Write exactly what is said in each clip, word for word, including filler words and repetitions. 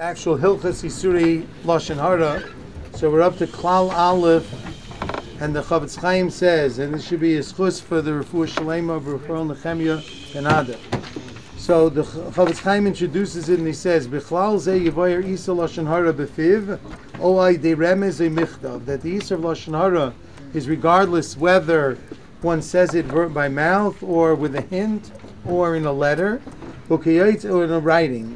actual Hilchas Yisuri Lashon Hara. So we're up to Klal Aleph, and the Chavetz Chaim says, and this should be a schus for the Refuah Shalema of Refuah Nechemia and Ada. So the Chavetz Chaim introduces it and he says, Bichlal ze yivayer isa Lashon Hara befiv, oai de remez e michtav, that the isa of Lashon Hara is regardless whether one says it by mouth or with a hint or in a letter, or in a writing.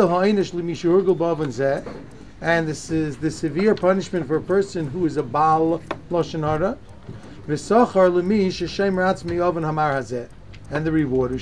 And this is the severe punishment for a person who is a Baal Lashon Hara. And the reward.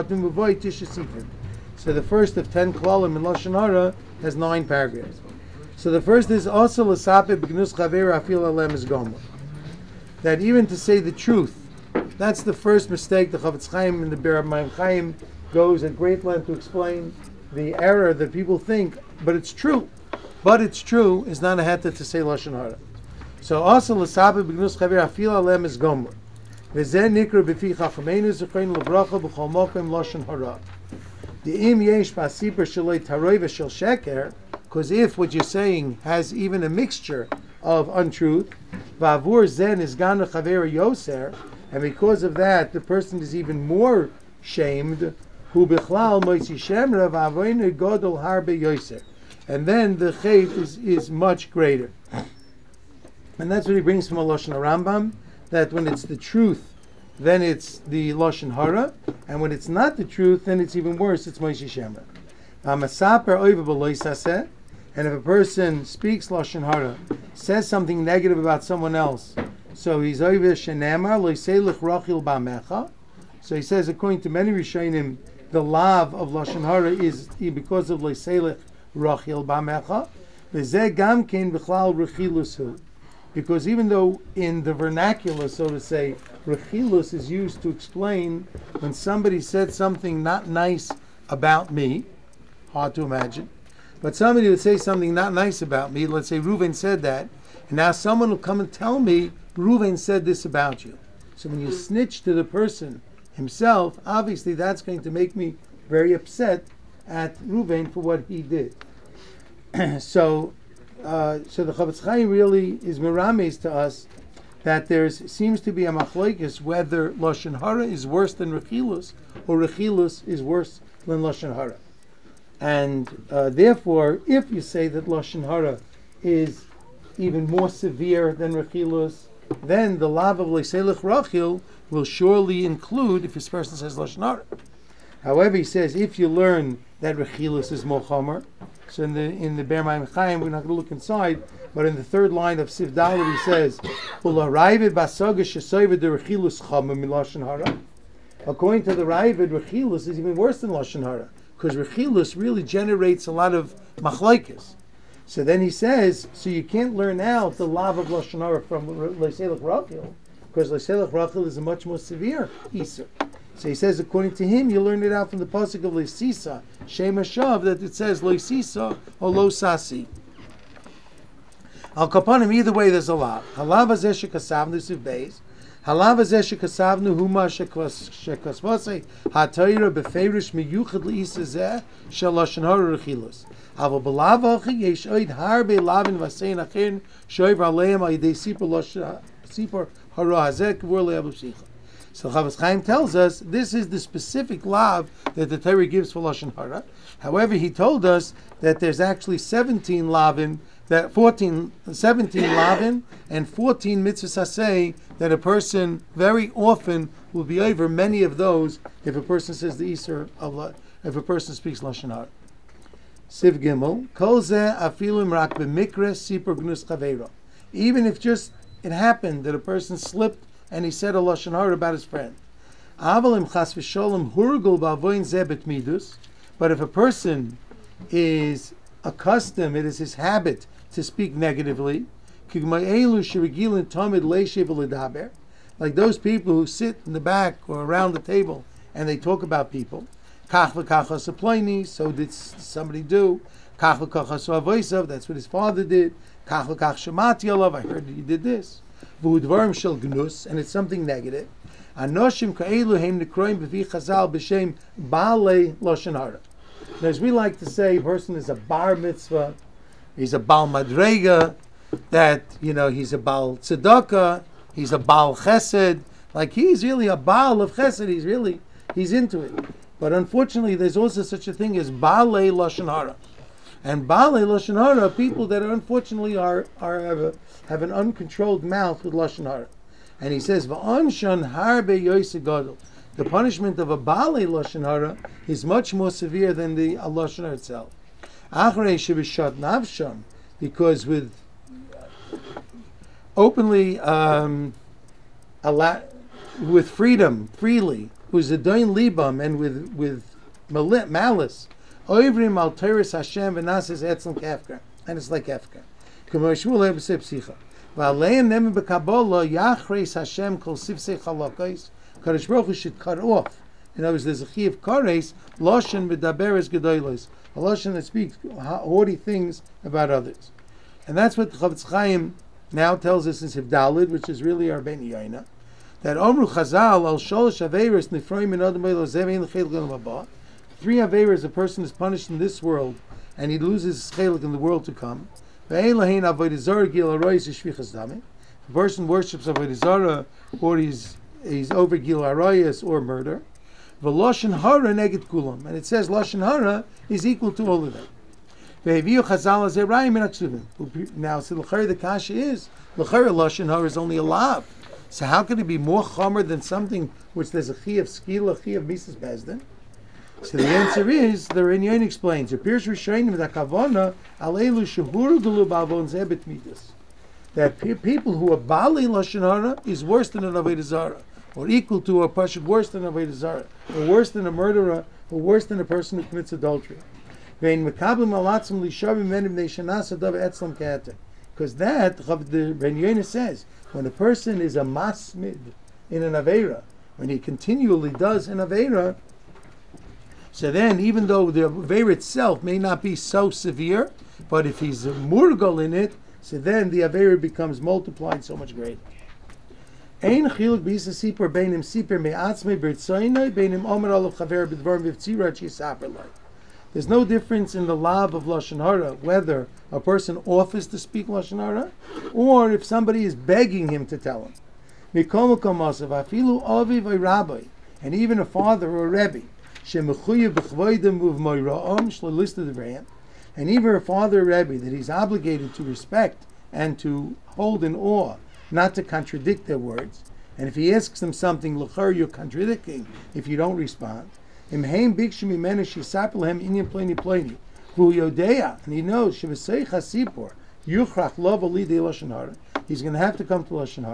So the first of ten klalim in Lashon Hara has nine paragraphs. So the first is also l'sape b'gnus chaver afil alem is gomer. That even to say the truth, that's the first mistake. The Chavetz Chaim in the Be'er Mayim Chaim goes at great length to explain the error that people think, but it's true. But it's true is not a heta to say Lashon Hara. So also l'sabe b'gnus chaver afil alem is gomer. V'zeh nikra b'fi chachamenu zechein l'bracha b'chol mokem Lashon Hara. The im yesh b'asipur shalei taroi v'shel sheker, because if what you're saying has even a mixture of untruth, v'avur zen is gana chaver yoser, and because of that, the person is even more shamed. Hu bichlal moitzi shemra v'avoinu godol harbe yoser, and then the chait is, is much greater. And that's what he brings from a Lashon Rambam, that when it's the truth, then it's the Lashon Hara, and when it's not the truth, then it's even worse. It's moitzi shemra. Amasaper oiva b'loisaseh, and if a person speaks Lashon Hara, says something negative about someone else, so he's over shenemar loiselech rachil ba'mecha. So he says, according to many Rishonim, the lav of Lashon Hara is because of loiselech rachil ba'mecha. V'zeh gam kein b'chlal rechilus hu. Because even though in the vernacular, so to say, rechilus is used to explain when somebody said something not nice about me, hard to imagine, but somebody would say something not nice about me, let's say Reuven said that, and now someone will come and tell me, Reuven said this about you. So when you snitch to the person himself, obviously that's going to make me very upset at Reuven for what he did. so uh, so the Chavetz Chaim really is merames to us that there seems to be a machlokes whether Lashon Hara is worse than Rechilus, or Rechilus is worse than Lashon Hara. And uh, therefore, if you say that Lashon Hara is even more severe than Rechilus, then the lav of Leiselech Rachil will surely include if this person says Lashon Hara. However, he says if you learn that Rechilus is more chomer, so in the in the Be'er Mayim Chaim, we're not going to look inside, but in the third line of Siv Dalet he says, "Ularayvid basaga shesoyvid the Rechilus chomer min Lashon Hara." According to the Rayvid, Rechilus is even worse than Lashon Hara, because Rechilus really generates a lot of machlokes. So then he says, so you can't learn out the lav of Lashon Hara from Leiselech Rachil, because Leiselech Rachil is a much more severe Isur. So he says, according to him, you learn it out from the pasuk of Leisisa, Shem Hashav, that it says Leisisa or Lo Sasi. Al Kapanim, either way, there's a lav. Halav hazeh shekasavnu siv beis. Halav hazeh shekasavnu huma shekasvasei hatayra beferish miyuchad leisa zeh shel Lashon Hara Rechilus. Ava b'lavachi yesh oid harbe lavin vasein acherin shoyv aleim ayidei sipur Lashon sipur hara hazeh k'vur le'avu psicha. So Chavetz Chaim tells us this is the specific lav that the Torah gives for Lashon Hara. However, he told us that there's actually seventeen lavin, that fourteen, seventeen lavin, and fourteen mitzvahs aseh that a person very often will be over many of those if a person says the Isur of if a person speaks Lashon Hara. Siv Gimel, Kol zeh afilu rak b'mikra sipur gnus chaveiro. Even if just it happened that a person slipped and he said a Lashon Hara about his friend. Avalim chas v'sholem hurgul ba'avoin zeh betmidus. But if a person is accustomed, it is his habit to speak negatively, like those people who sit in the back or around the table and they talk about people. So did somebody do? That's what his father did. I heard he did this. And it's something negative. Anoshim ka'elu heim nekroim b'vi chazal b'shem ba'alei lashon hara. As we like to say, a person is a bar mitzvah, he's a bal madrega, that, you know, he's a bal tzedakah, he's a bal chesed, like he's really a bal of chesed, he's really, he's into it. But unfortunately, there's also such a thing as balei lashon hara. And balei lashon hara are people that are, unfortunately are, are have, a, have an uncontrolled mouth with lashon hara. And he says, v'anshan harbe yoyse gadol. The punishment of a balei lashon hara is much more severe than the lashon hara itself. Achrei shebishat navsham, because with openly, um, allow, with freedom, freely, who's a doin libam, and with with malice, oivrim al teres Hashem v'nases etzem kefker, and it's like kefker. K'moshul ebsei psicha. V'aleim nemen b'kabbalah yachreis Hashem kol sivsei chalakos. Kadosh Baruch Hu should cut off. In other words, there's a chi of kares lashon v'daberes gedolos, a lashon that speaks haughty things about others, and that's what Chavetz Chaim now tells us in Hivdalid, which is really our Ben Yaina, that Omru Chazal al sholosh averos nifroim min adam b'lo zevein l'chelik l'olam haba. Three averos a person is punished in this world, and he loses his chelik in the world to come. Ve'ein lahein avodah zarah gil aroyis shvichas damim. The person worships avodah zarah, or he's he's over gil arayas or murder. V'loshen hara neged kulam, and it says loshen hara is equal to all of them. Ve'eviu Chazal as erayim min aksuvim. Now, so l'chari the kasha is l'chari loshen hara is only a lav. So how could it be more chomer than something which there's a chi of skila, chi of mises bezdin? So the answer is, the Rinyan explains, that pe- people who are bali lashon hara is worse than an avodah zarah, or equal to or pashut worse than an avodah zarah, or worse than a murderer, or worse than a person who commits adultery. Because that, the Rinyan says, when a person is a masmid in an aveira, when he continually does an aveira, so then, even though the aveira itself may not be so severe, but if he's a murgal in it, so then the aveira becomes multiplied so much greater. Ein chiluk b'isa sipur beinim sipur me'atzmei b'ritzoynoi beinim omer olav chaver b'dvar v'vtzira chisaper lai. There's no difference in the lab of lashon hara whether a person offers to speak lashon hara or if somebody is begging him to tell him. Mikol makom asav afilu aviv v'rabbi, and even a father or a rebbe, shemechuyev b'chvoidem uv'moira'om shlelisted the and even a father or rebbe that he's obligated to respect and to hold in awe, not to contradict their words. And if he asks them something, l'char, you're contradicting if you don't respond. And he knows and he knows he's going to have to come to lashon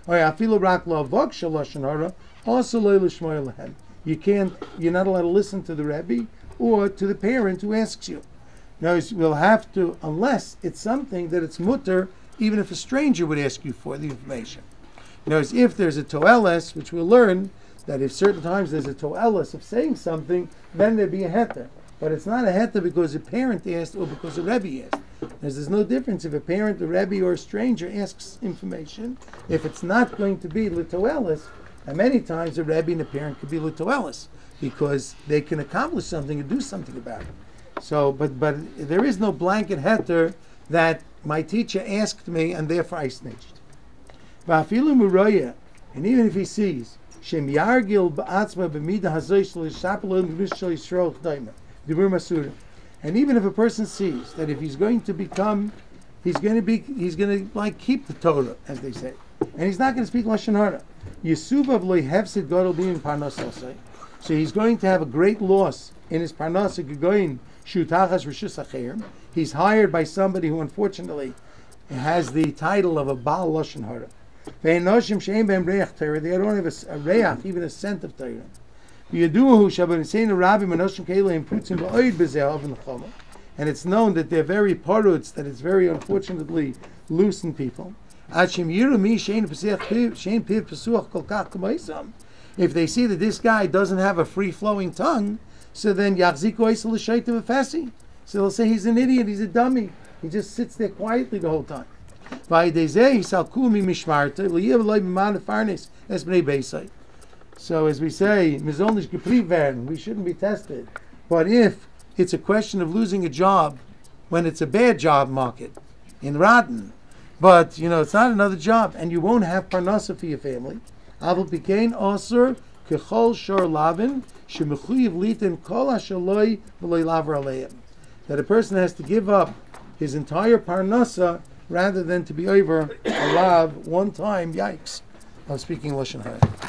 hara. Also, you can't, you're not allowed to listen to the Rebbe or to the parent who asks you. Now, we'll have to, unless it's something that it's mutter, even if a stranger would ask you for the information. Now, if there's a toeles, which we'll learn, that if certain times there's a toelis of saying something, then there'd be a heter. But it's not a heter because a parent asked or because a rebbe asked. There's, there's no difference if a parent, a rebbe, or a stranger asks information. If it's not going to be litoelis, and many times a rebbe and a parent could be litoelis because they can accomplish something and do something about it. So, but but there is no blanket heter that my teacher asked me and therefore I snitched. Va'afilu muraya, and even if he sees Shem yargil ba'atzma b'mida hazoy shel yishapel l'mish shel Yisrael ch'daima dibur masura, and even if a person sees that if he's going to become, he's going to be, he's going to like keep the Torah, as they say, and he's not going to speak lashon hara. Yisuvav lo hefsid gadol b'in parnasosai, so he's going to have a great loss in his parnasa gegoyin shutachas rishus acherim. He's hired by somebody who unfortunately has the title of a baal lashon hara. They don't have a, a reach, even a scent of Torah. And it's known that they're very paruts, that it's very unfortunately loose in people. If they see that this guy doesn't have a free-flowing tongue, so then so they'll say he's an idiot, he's a dummy. He just sits there quietly the whole time. So as we say, we shouldn't be tested. But if it's a question of losing a job when it's a bad job market in Radin. But, you know, it's not another job, and you won't have parnasa for your family. Avol pikein osur kechol shor lavin shemechuyev litin kol hashaloi v'loi laver aleim. That a person has to give up his entire parnasa rather than to be over a lav one time. Yikes! I'm speaking Lashon Hara.